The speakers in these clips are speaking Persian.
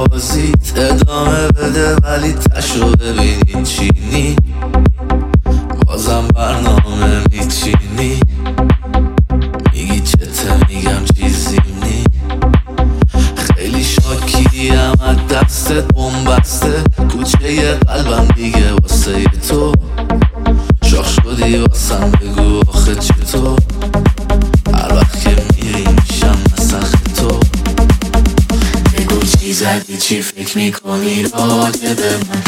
بازیت ادامه بده ولی تشو ببینی چینی، بازم برنامه میچینی، میگی چته میگم چیزی نی، خیلی شاکیم از دستت بومبسته، کوچه قلبم دیگه واسه تو شاخ شدی، واسم بگو آخه چطور، هر وقت که میری میشم نسخ تو. بگو چی زدی، چی فکر میکنی راجع به من؟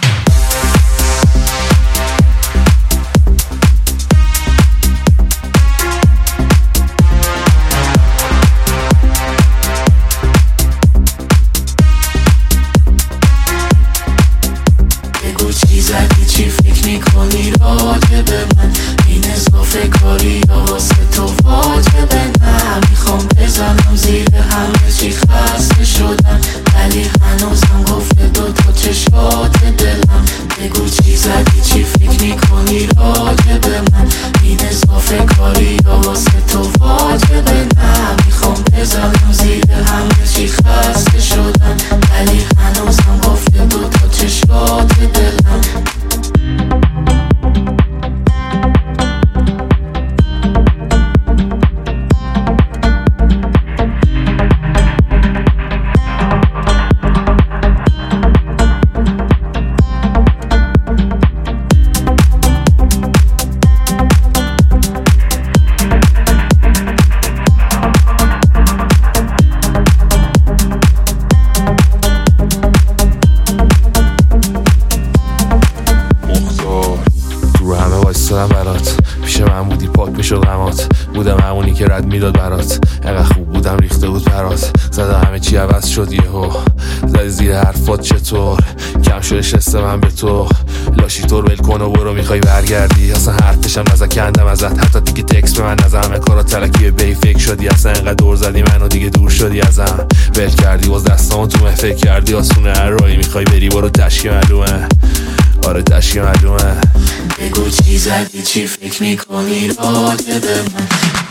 چی زدی، چی فکر میکنی راجع به من؟ این اضافه کاری یا واسه تو واجبه؟ نه میخوام بزنم زیر همه چی، خسته شدم ولی هنوزم گفته دوتا چشات دلم. بگو چی زدی، چی فکر میکنی راجع به من؟ این اضافه کاری یا واسه تو واجبه؟ نه میخوام بزنم زیر همه چی، خسته شدم ولی هنوزم گفته دوتا چشات دلم. برات پیش من بودی، پاک میشد غمات، بودم همونی که رد میداد برات، انقدر خوب بودم ریخته بود برات، زدم همه چی عوض شد یهو، زدی زیر حرفات چطور، کم شده شست من به تو، لاشی طور ول کن و برو، میخوای برگردی اصلا حرفشم نزد کندم ازت، حتی دیگه تکس به من نزد، همه کارا تلکی بی فکر شدی، اصلا انقدر دور زدی منو دیگه دور شدی ازم، ول کردی باز دستامو تو فکر کردی آسونه، هر راهی میخوای بری برو، تشکی معلومه، آره تشکی معلومه. بگو چی زدی، چی فکر میکنی راجع به من؟